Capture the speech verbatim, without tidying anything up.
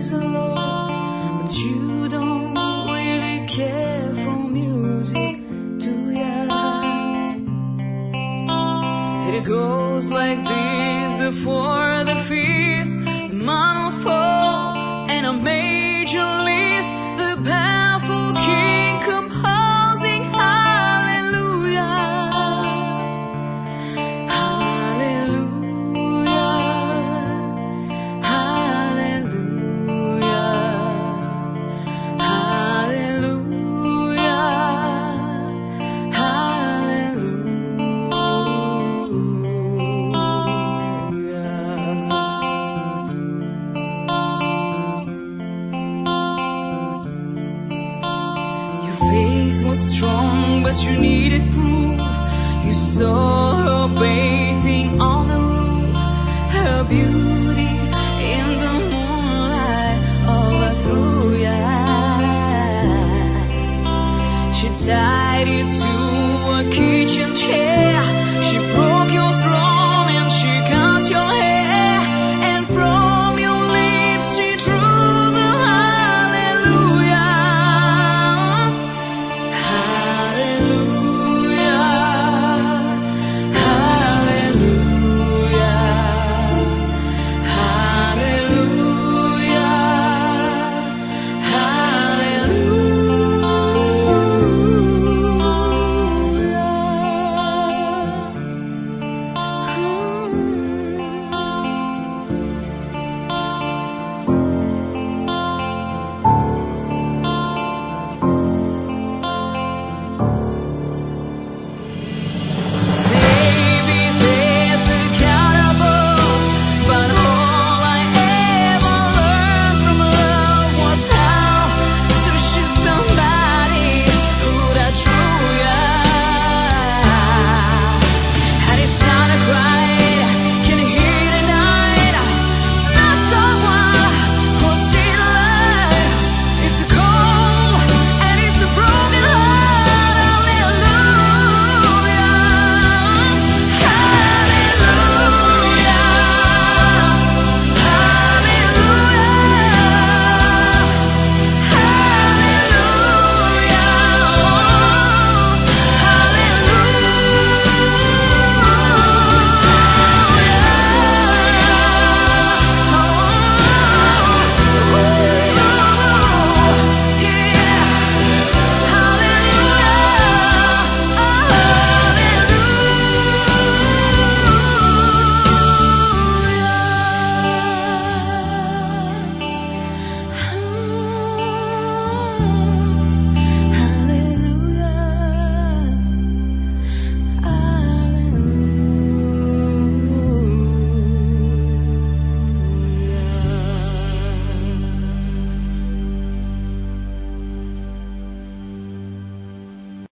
praise the Lord, but you don't really care for music, do ya? It goes like this: the fourth, the fifth, the minor fall, and a major lift. The powerful King composing hallelujah, hallelujah, hallelujah, hallelujah, faith was strong, but you needed proof. You saw her bathing on the roof, her beauty in the moonlight overthrew ya. She tied you to